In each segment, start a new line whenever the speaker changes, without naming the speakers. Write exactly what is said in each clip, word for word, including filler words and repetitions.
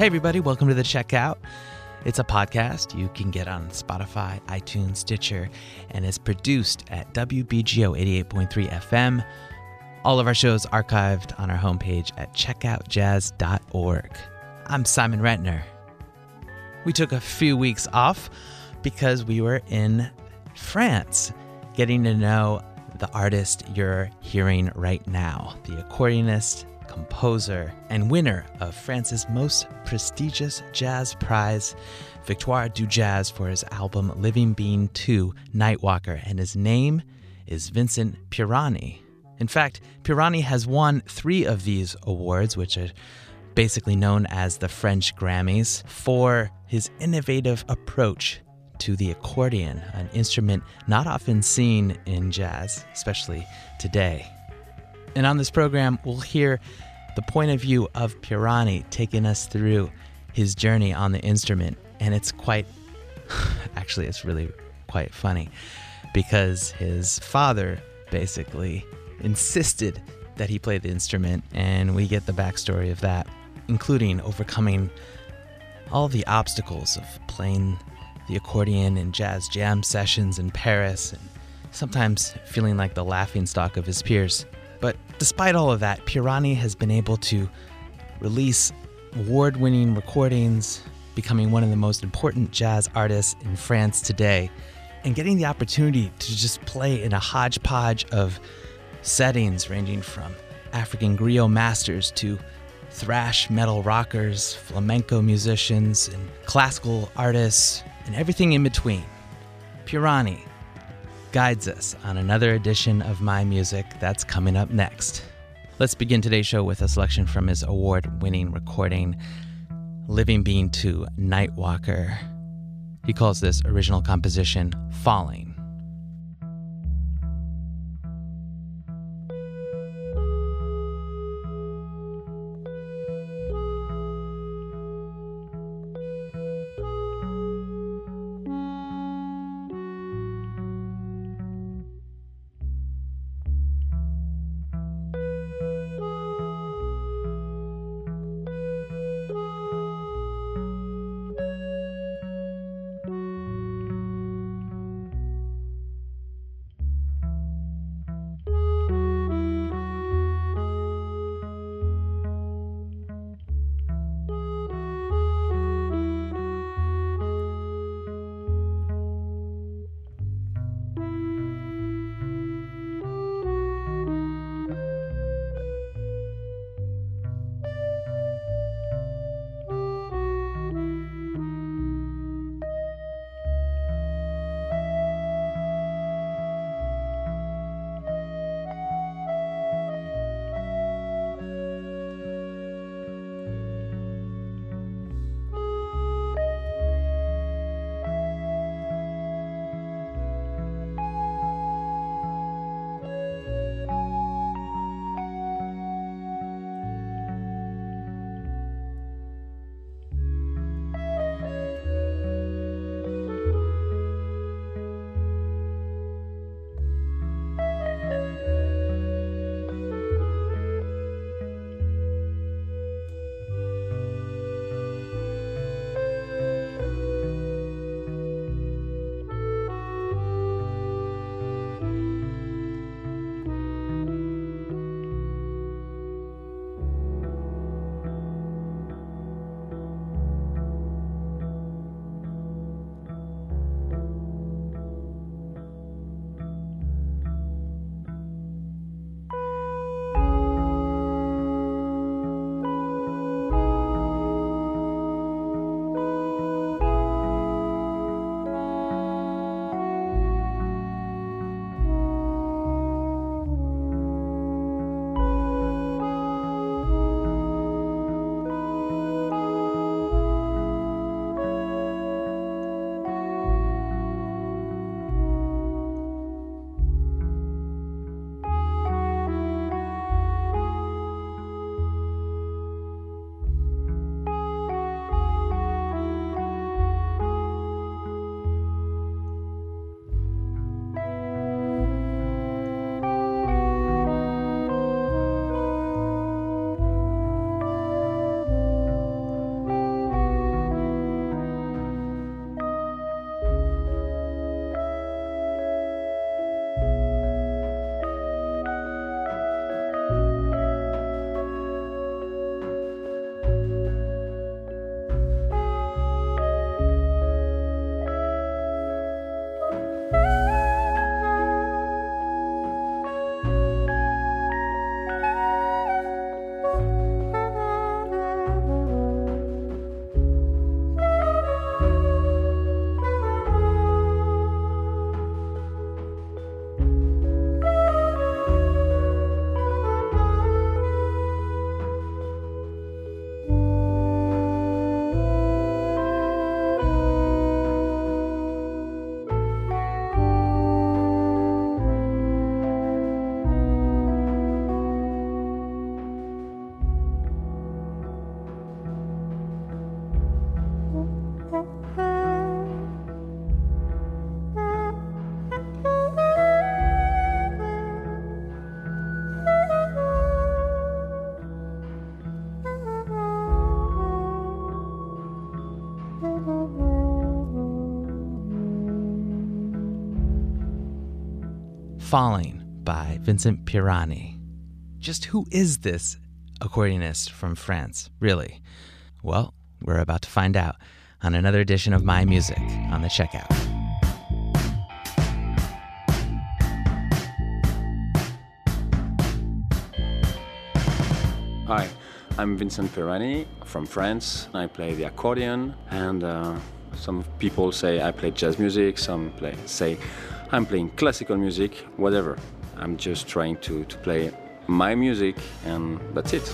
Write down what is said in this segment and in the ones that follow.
Hey everybody, welcome to The Checkout. It's a podcast you can get on Spotify, iTunes, Stitcher, and is produced at W B G O eighty-eight point three F M. All of our shows archived on our homepage at checkout jazz dot org. I'm Simon Rentner. We took a few weeks off because we were in France, getting to know the artist you're hearing right now, the accordionist, composer, and winner of France's most prestigious jazz prize, Victoire du Jazz, for his album Living Being two, Nightwalker, and his name is Vincent Pieroni. In fact, Pieroni has won three of these awards, which are basically known as the French Grammys, for his innovative approach to the accordion, an instrument not often seen in jazz, especially today. And on this program, we'll hear the point of view of Pieroni taking us through his journey on the instrument. And it's quite, actually, it's really quite funny because his father basically insisted that he play the instrument, and we get the backstory of that, including overcoming all the obstacles of playing the accordion in jazz jam sessions in Paris, and sometimes feeling like the laughingstock of his peers. But despite all of that, Pieroni has been able to release award-winning recordings, becoming one of the most important jazz artists in France today, and getting the opportunity to just play in a hodgepodge of settings ranging from African griot masters to thrash metal rockers, flamenco musicians, and classical artists, and everything in between. Pieroni guides us on another edition of My Music that's coming up next. Let's begin today's show with a selection from his award-winning recording, Living Being two, Nightwalker. He calls this original composition Falling. Falling by Vincent Pirani. Just who is this accordionist from France, really? Well, we're about to find out on another edition of My Music on the Checkout.
Hi, I'm Vincent Pirani from France. I play the accordion, and uh, some people say I play jazz music, some play, say I'm playing classical music, whatever. I'm just trying to, to play my music, and that's it.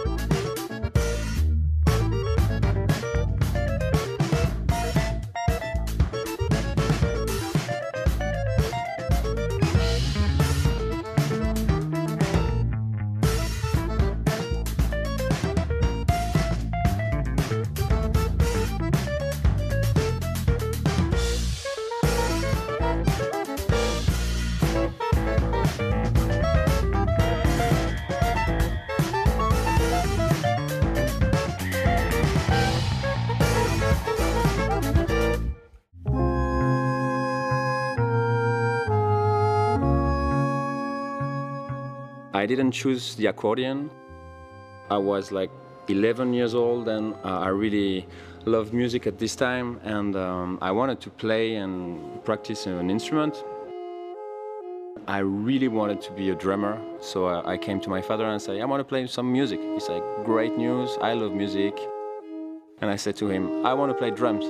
I didn't choose the accordion. I was like eleven years old, and uh, I really loved music at this time, and um, I wanted to play and practice an instrument. I really wanted to be a drummer, so uh, I came to my father and said, I want to play some music. He said, great news, I love music. And I said to him, I want to play drums.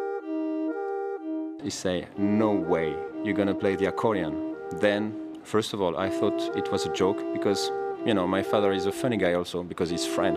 He said, no way, you're going to play the accordion. Then, first of all, I thought it was a joke because, you know, my father is a funny guy also because he's French.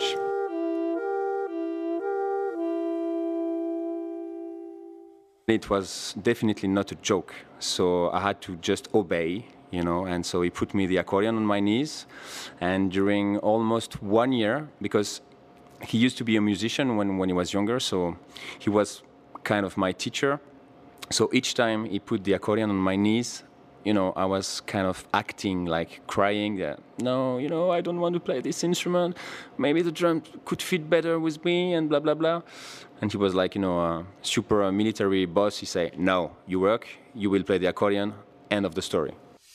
It was definitely not a joke, so I had to just obey, you know, and so he put me the accordion on my knees, and during almost one year, because he used to be a musician when, when he was younger, so he was kind of my teacher, so each time he put the accordion on my knees, you know, I was kind of acting, like crying, that, no, you know, I don't want to play this instrument. Maybe the drum could fit better with me, and blah, blah, blah. And he was like, you know, a super uh, military boss. He said, no, you work, you will play the accordion, end of the story.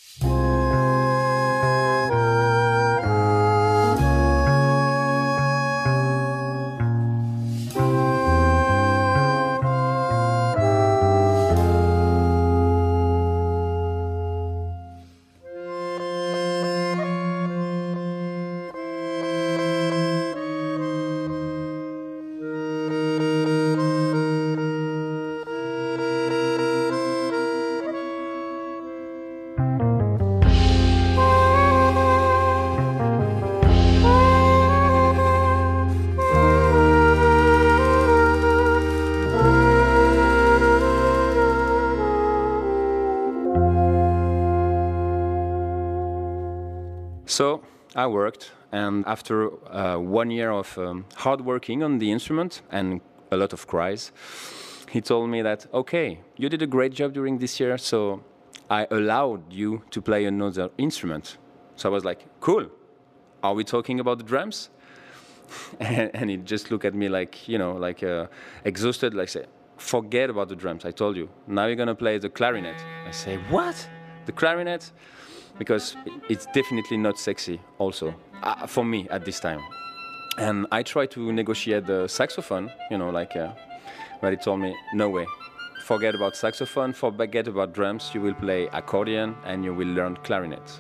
So I worked, and after uh, one year of um, hard working on the instrument and a lot of cries, he told me that, okay, you did a great job during this year, so I allowed you to play another instrument. So I was like, cool, are we talking about the drums? and, and he just looked at me like, you know, like uh, exhausted, like say, forget about the drums, I told you. Now you're going to play the clarinet. I say, what? The clarinet? Because it's definitely not sexy also, uh, for me at this time. And I tried to negotiate the saxophone, you know, like, uh, but he told me, no way. Forget about saxophone, forget about drums, you will play accordion and you will learn clarinet.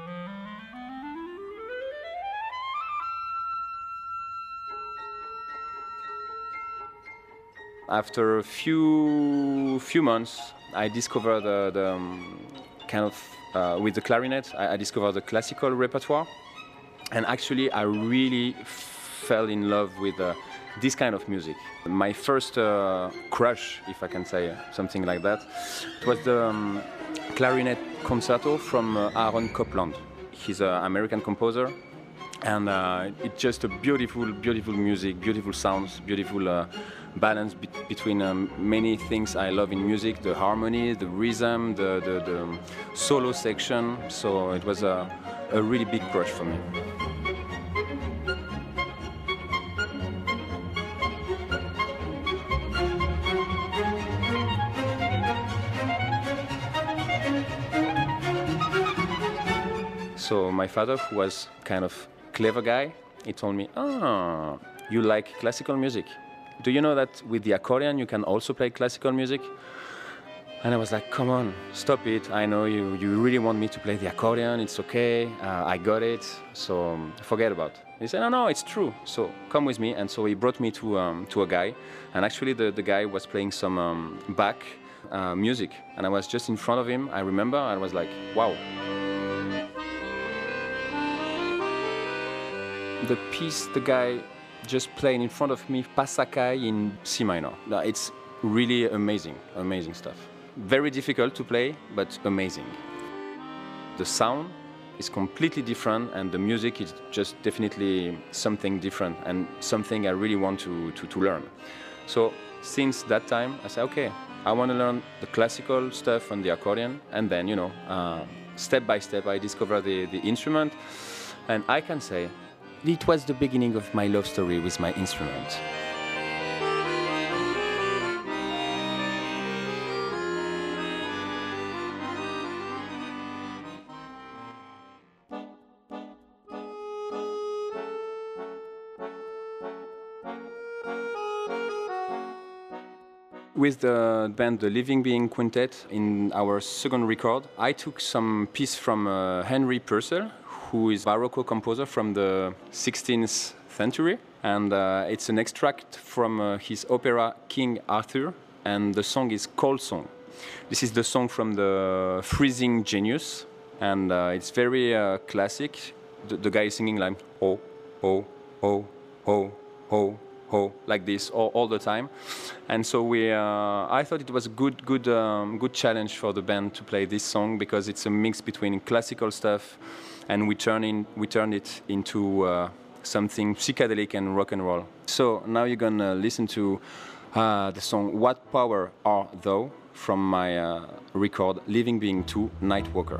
After a few, few months, I discovered the, the um, kind of Uh, with the clarinet, I, I discovered the classical repertoire, and actually I really fell in love with uh, this kind of music. My first uh, crush, if I can say something like that, it was the um, clarinet concerto from uh, Aaron Copland. He's an American composer, and uh, it's just a beautiful, beautiful music, beautiful sounds, beautiful uh, balance be- between um, many things I love in music, the harmony, the rhythm, the, the, the solo section. So it was a, a really big crush for me. So my father, who was kind of clever guy, he told me, "Ah, you like classical music. Do you know that with the accordion you can also play classical music?" And I was like, "Come on, stop it. I know you, you really want me to play the accordion. It's okay. Uh, I got it. So um, forget about it." He said, "No, no, it's true. So come with me." And so he brought me to um, to a guy. And actually the, the guy was playing some um, Bach uh, music. And I was just in front of him. I remember, I was like, wow. The piece the guy just played in front of me, Pas Sakai in C minor. It's really amazing, amazing stuff. Very difficult to play, but amazing. The sound is completely different, and the music is just definitely something different and something I really want to, to, to learn. So since that time, I said, okay, I want to learn the classical stuff on the accordion, and then, you know, uh, step by step, I discovered the, the instrument, and I can say it was the beginning of my love story with my instrument. With the band The Living Being Quintet, in our second record, I took some piece from uh, Henry Purcell, who is a Baroque composer from the sixteenth century. And uh, it's an extract from uh, his opera King Arthur, and the song is Cold Song. This is the song from the Freezing Genius, and uh, it's very uh, classic. The, the guy is singing like, oh, oh, oh, oh, oh, oh, like this all, all the time. And so we, uh, I thought it was a good, good, um, good challenge for the band to play this song, because it's a mix between classical stuff, and we turn in, we turn it into uh, something psychedelic and rock and roll. So now you're gonna listen to uh, the song "What Power Art Thou" from my uh, record Living Being two, Nightwalker.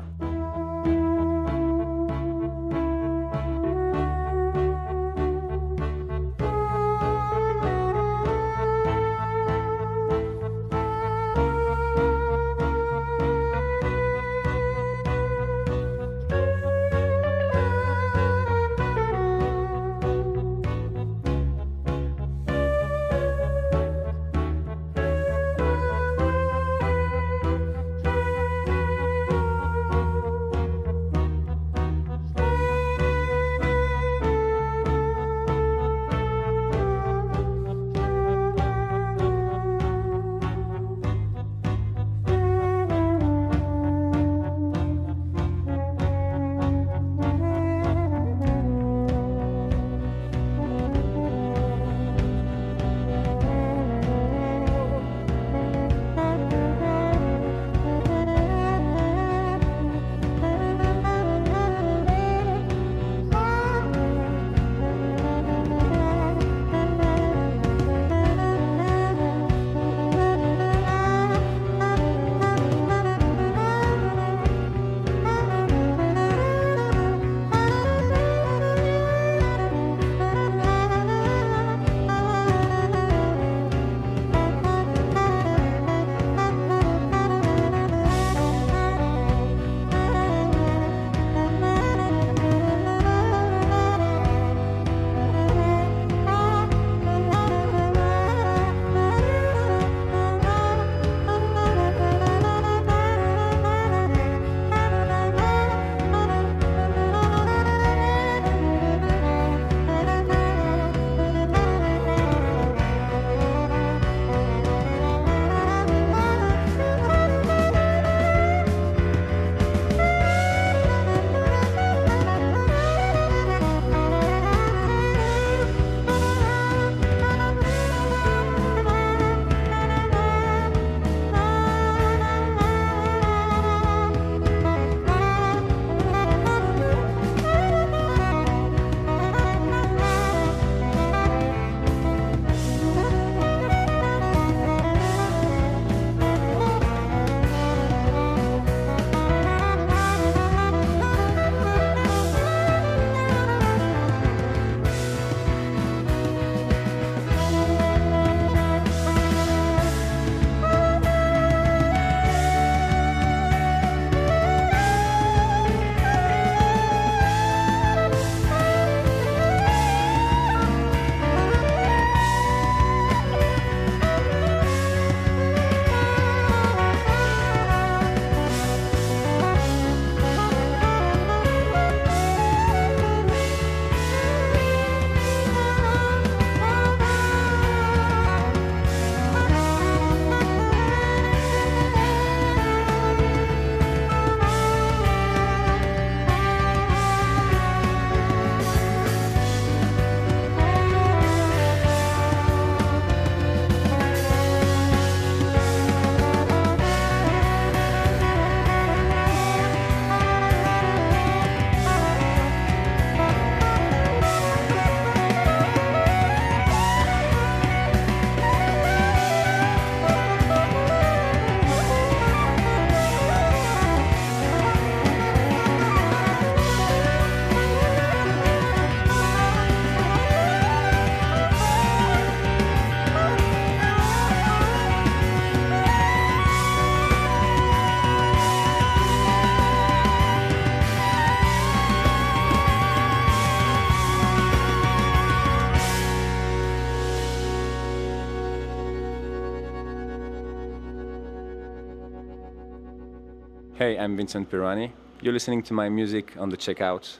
Hey, I'm Vincent Pirani. You're listening to my music on the Checkout.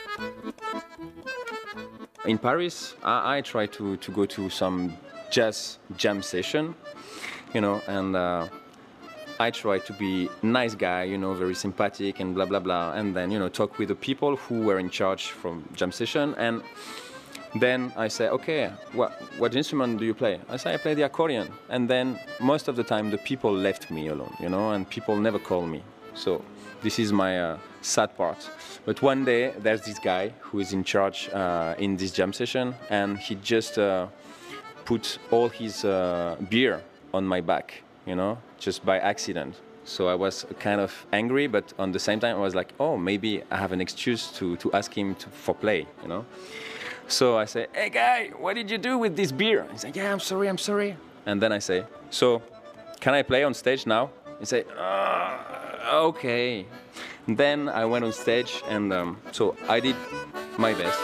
In Paris, I, I try to, to go to some jazz jam session, you know, and uh, I try to be nice guy, you know, very sympathetic and blah, blah, blah. And then, you know, talk with the people who were in charge from jam session. And then I say, okay, what, what instrument do you play? I say, I play the accordion. And then most of the time, the people left me alone, you know, and people never call me. So this is my uh, sad part. But one day, there's this guy who is in charge uh, in this jam session, and he just uh, put all his uh, beer on my back, you know, just by accident. So I was kind of angry, but on the same time, I was like, oh, maybe I have an excuse to, to ask him to, for play, you know. So I say, hey, guy, what did you do with this beer? He's like, yeah, I'm sorry, I'm sorry. And then I say, so can I play on stage now? He say, uh, okay. And then I went on stage, and um, so I did my best.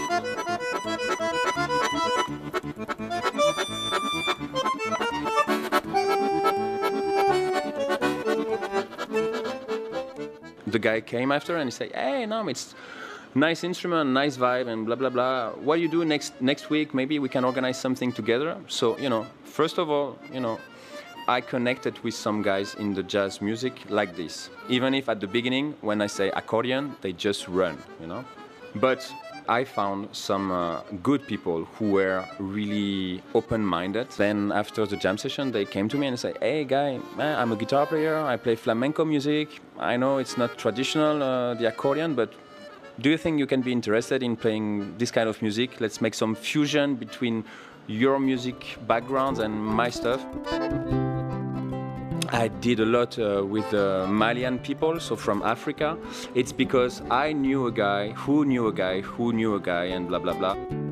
The guy came after and he said, hey, no, it's nice instrument, nice vibe, and blah, blah, blah. What do you do next next week? Maybe we can organize something together. So, you know, first of all, you know, I connected with some guys in the jazz music like this. Even if at the beginning, when I say accordion, they just run, you know. But I found some uh, good people who were really open-minded. Then after the jam session, they came to me and said, hey, guy, I'm a guitar player. I play flamenco music. I know it's not traditional, uh, the accordion, but do you think you can be interested in playing this kind of music? Let's make some fusion between your music background and my stuff. I did a lot uh, with uh, Malian people, so from Africa. It's because I knew a guy who knew a guy who knew a guy and blah, blah, blah.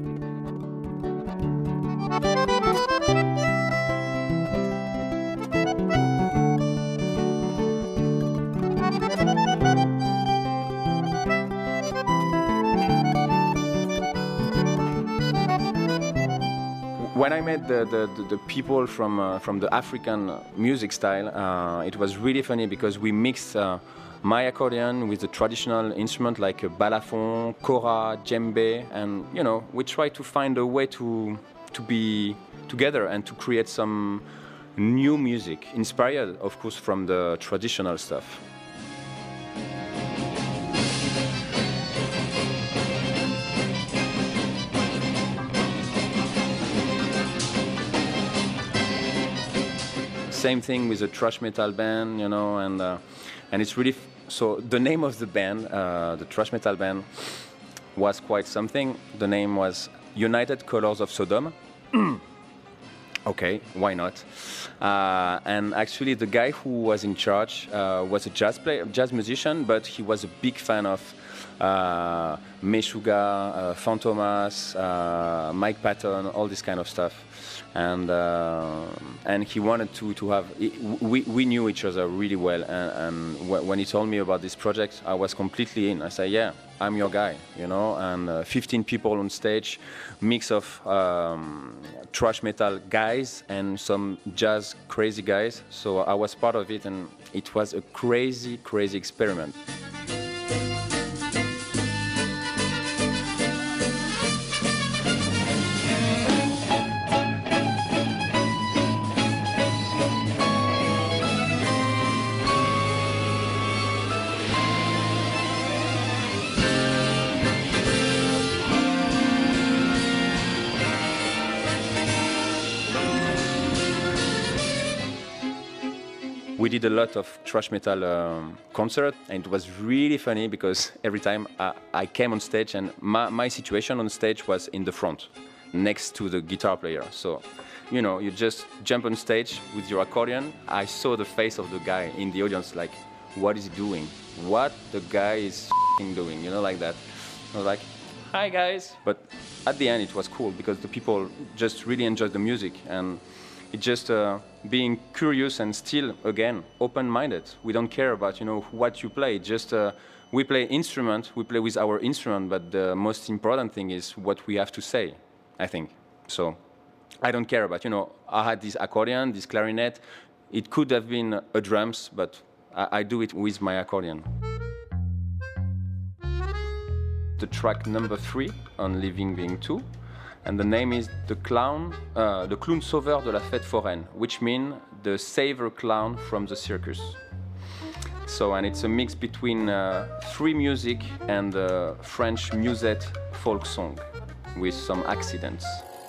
When I met the, the, the people from, uh, from the African music style, uh, it was really funny because we mixed uh, my accordion with the traditional instrument like a balafon, kora, djembe, and you know, we tried to find a way to, to be together and to create some new music, inspired, of course, from the traditional stuff. Same thing with a thrash metal band, you know, and uh, and it's really f- so. The name of the band, uh, the thrash metal band, was quite something. The name was United Colors of Sodom. Okay, why not? Uh, and actually, the guy who was in charge uh, was a jazz player, jazz musician, but he was a big fan of uh, Meshuggah, uh, Fantomas, uh, Mike Patton, all this kind of stuff. And uh, and he wanted to to have. We we knew each other really well, and, and when he told me about this project, I was completely in. I said, yeah, I'm your guy, you know. And uh, fifteen people on stage, mix of um, thrash metal guys and some jazz crazy guys. So I was part of it, and it was a crazy, crazy experiment. We did a lot of thrash metal um, concert, and it was really funny because every time I, I came on stage, and my, my situation on stage was in the front, next to the guitar player. So, you know, you just jump on stage with your accordion. I saw the face of the guy in the audience, like, what is he doing? What the guy is doing? You know, like that. I was like, hi guys. But at the end, it was cool because the people just really enjoyed the music, and it's just uh, being curious and still, again, open-minded. We don't care about, you know, what you play. Just uh, we play instrument, we play with our instrument, but the most important thing is what we have to say, I think. So I don't care about, you know, I had this accordion, this clarinet. It could have been a drums, but I, I do it with my accordion. The track number three on Living Being two, and the name is The Clown, uh, the Clown Sauveur de la Fête Foraine, which means the saver clown from the circus. So, and it's a mix between uh, free music and uh, French musette folk song with some accidents.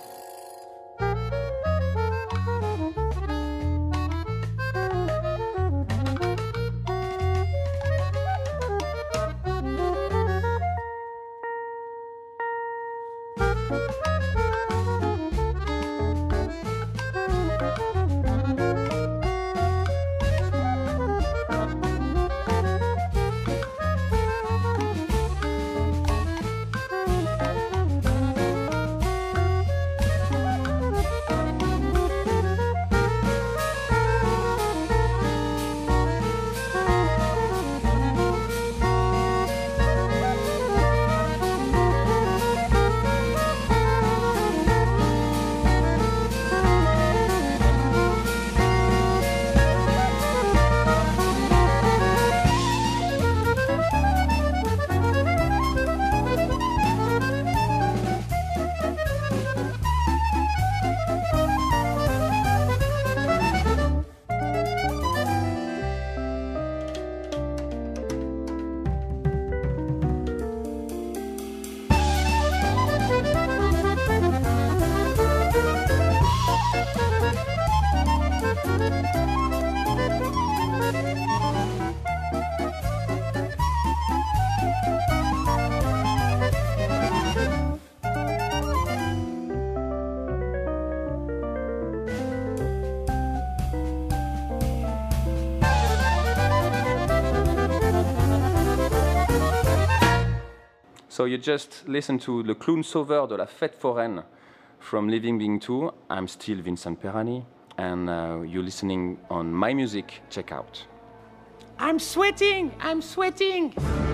So you just listen to Le Clown Sauveur de la Fête Foraine from Living Being two. I'm still Vincent Perani, and uh, you're listening on My Music. Check out. I'm sweating! I'm sweating!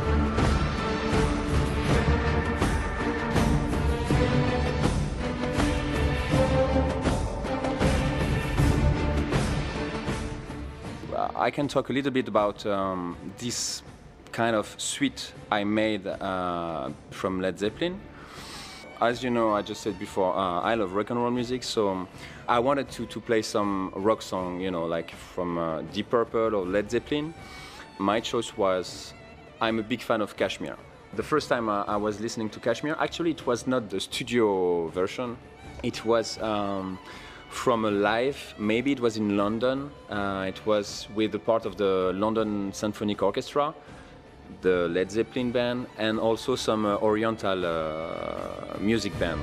I can talk a little bit about um, this kind of suite I made uh, from Led Zeppelin. As you know, I just said before, uh, I love rock and roll music, so I wanted to, to play some rock song, you know, like from uh, Deep Purple or Led Zeppelin. My choice was, I'm a big fan of Kashmir. The first time uh, I was listening to Kashmir, actually it was not the studio version, it was um, from a live, maybe it was in London, uh, it was with a part of the London Symphonic Orchestra, the Led Zeppelin band, and also some uh, Oriental uh, music band.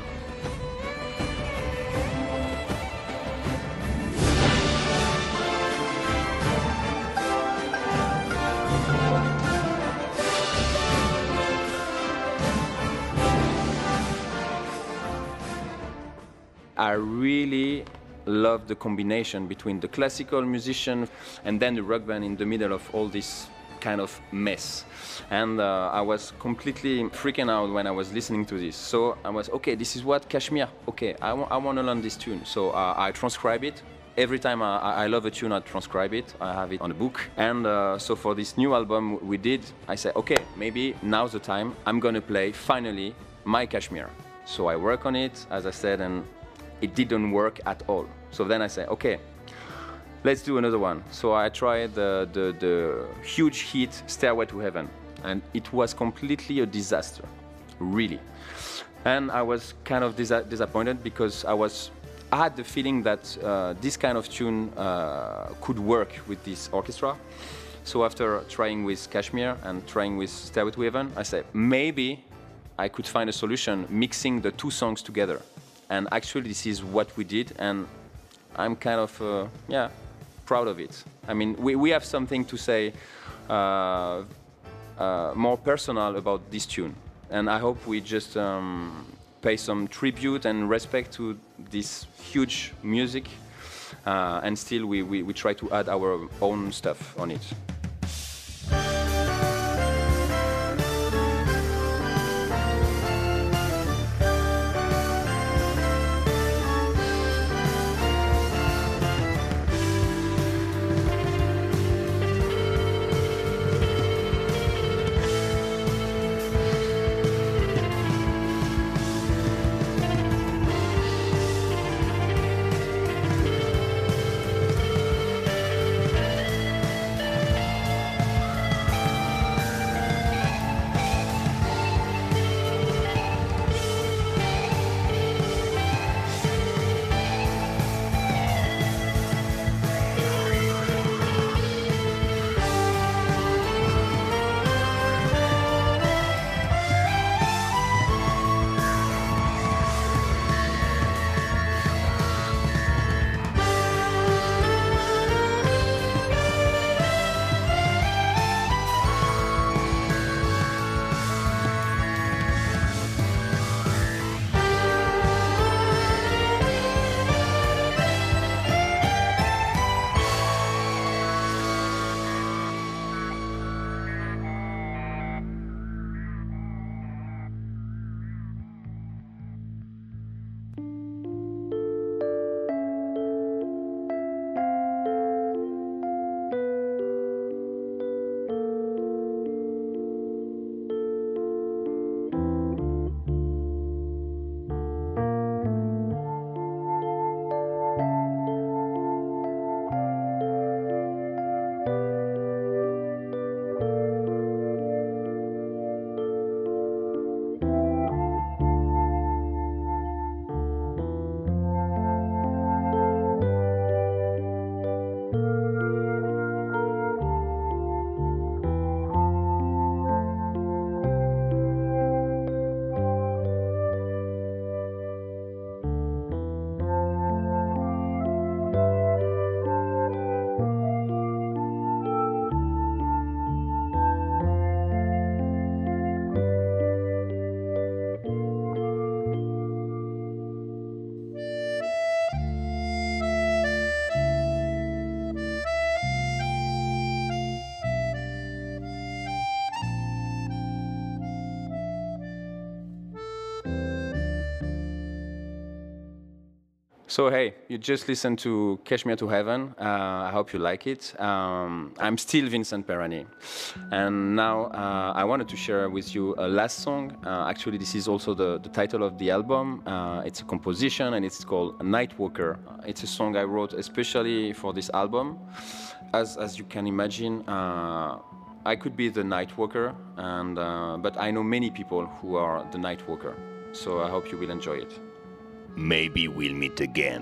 I really love the combination between the classical musician and then the rock band in the middle of all this kind of mess. And uh, I was completely freaking out when I was listening to this. So I was, okay, this is what Kashmir, okay, I, I want to learn this tune. So uh, I transcribe it. Every time I, I love a tune, I transcribe it. I have it on a book. And uh, so for this new album we did, I said, okay, maybe now's the time. I'm going to play, finally, my Kashmir. So I work on it, as I said, and it didn't work at all. So then I said, okay, let's do another one. So I tried the, the, the huge hit Stairway to Heaven, and it was completely a disaster, really. And I was kind of dis disappointed because I was, I had the feeling that uh, this kind of tune uh, could work with this orchestra. So after trying with Kashmir and trying with Stairway to Heaven, I said maybe I could find a solution mixing the two songs together. And actually this is what we did, and I'm kind of, uh, yeah, proud of it. I mean, we, we have something to say uh, uh, more personal about this tune. And I hope we just um, pay some tribute and respect to this huge music. Uh, and still we, we, we try to add our own stuff on it. So hey, you just listened to Kashmir to Heaven. Uh, I hope you like it. Um, I'm still Vincent Perani, and now uh, I wanted to share with you a last song. Uh, actually, this is also the, the title of the album. Uh, it's a composition, and it's called Nightwalker. It's a song I wrote especially for this album. As as you can imagine, uh, I could be the Nightwalker, and uh, but I know many people who are the Nightwalker. So I hope you will enjoy it.
Maybe we'll meet again.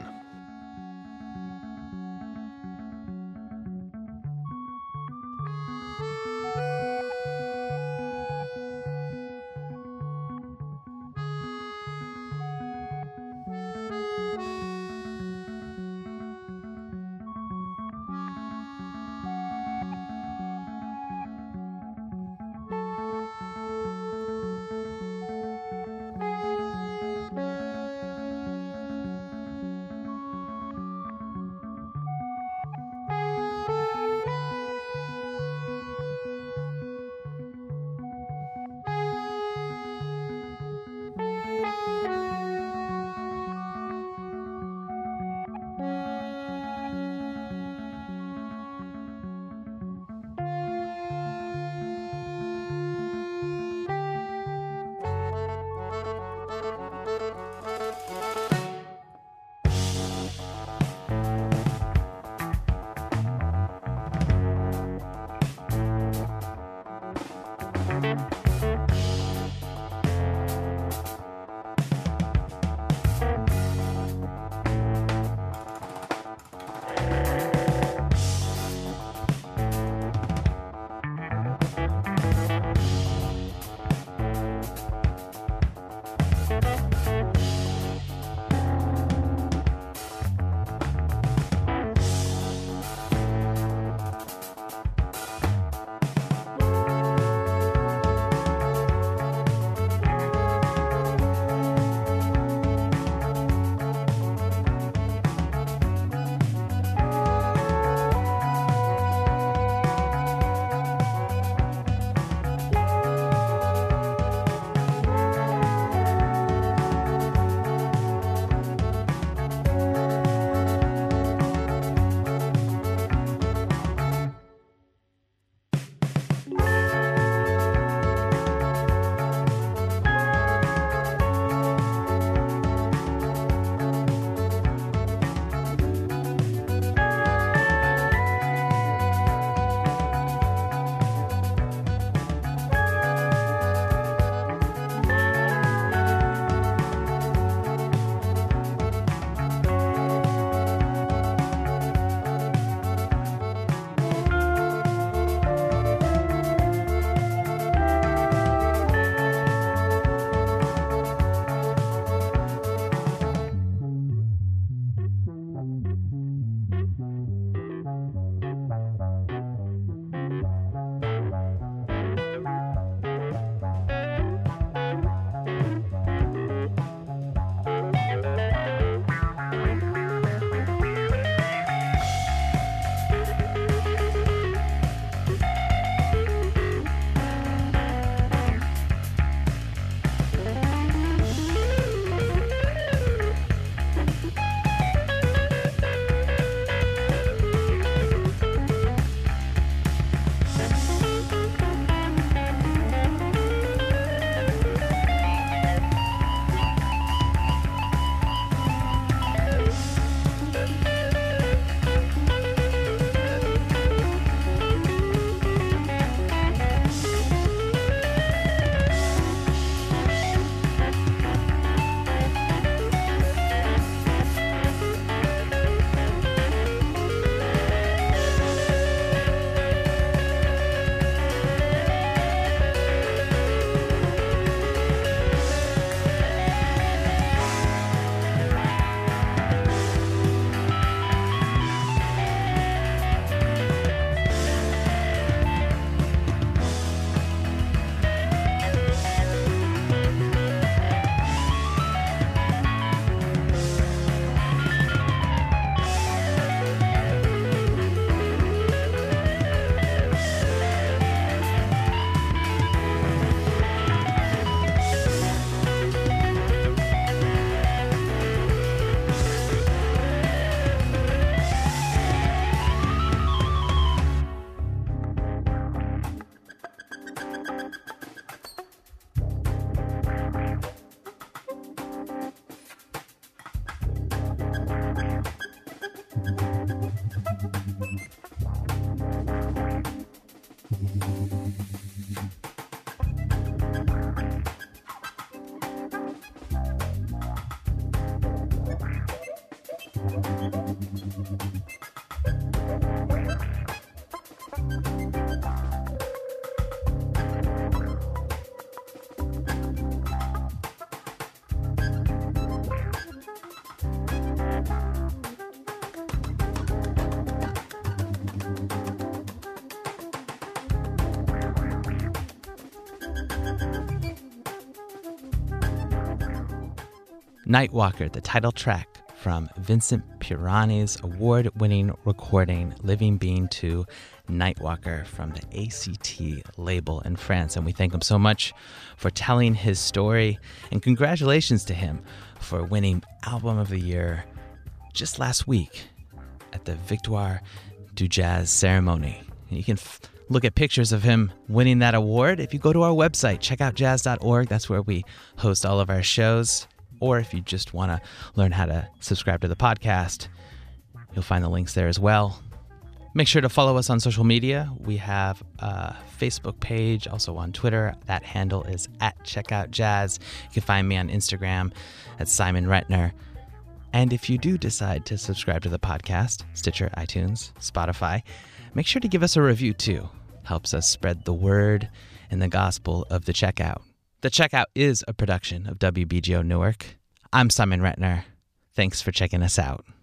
Nightwalker, the title track from Vincent Pieroni's award-winning recording Living Being two, Nightwalker, from the A C T label in France. And we thank him so much for telling his story, and congratulations to him for winning Album of the Year just last week at the Victoire du Jazz ceremony. And you can f- look at pictures of him winning that award if you go to our website, check out jazz dot org. That's where we host all of our shows. Or if you just want to learn how to subscribe to the podcast, you'll find the links there as well. Make sure to follow us on social media. We have a Facebook page, also on Twitter. That handle is at checkoutjazz. You can find me on Instagram at Simon Retner. And if you do decide to subscribe to the podcast, Stitcher, iTunes, Spotify, make sure to give us a review too. Helps us spread the word and the gospel of the checkout. The Checkout is a production of W B G O Newark. I'm Simon Retner. Thanks for checking us out.